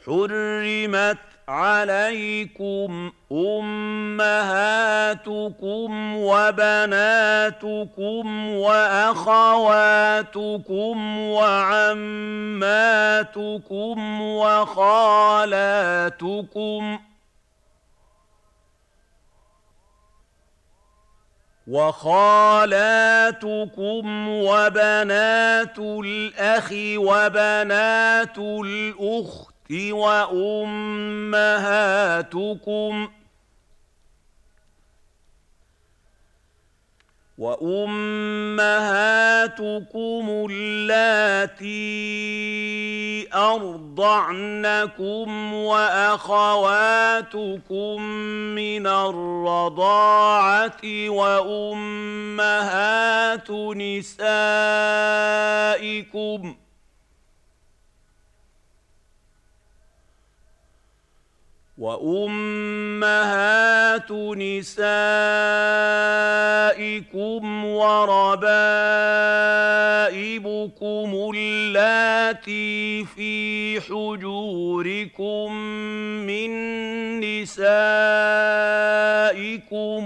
حرمت عليكم أمهاتكم وبناتكم وأخواتكم وعماتكم وخالاتكم وبنات الأخ وبنات الأخت وأمهاتكم اللاتي أرضعنكم وأخواتكم من الرضاعة وأمهات نسائكم وربائبكم اللاتي في حجوركم من نسائكم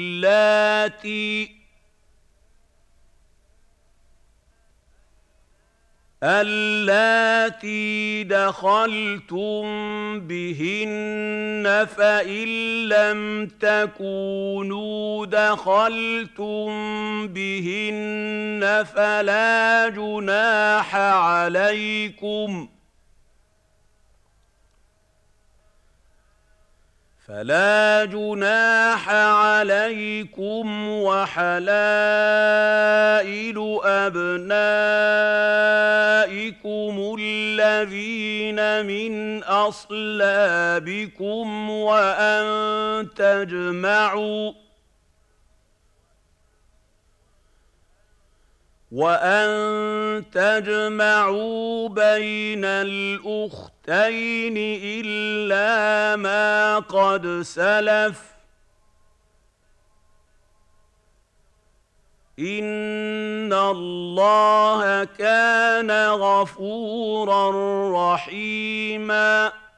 اللاتي دخلتم بهن فإن لم تكونوا دخلتم بهن فلا جناح عليكم وحلائل أبنائكم الذين من أصلابكم وأن تجمعوا بين الأختين إلا ما قد سلف إن الله كان غفورا رحيما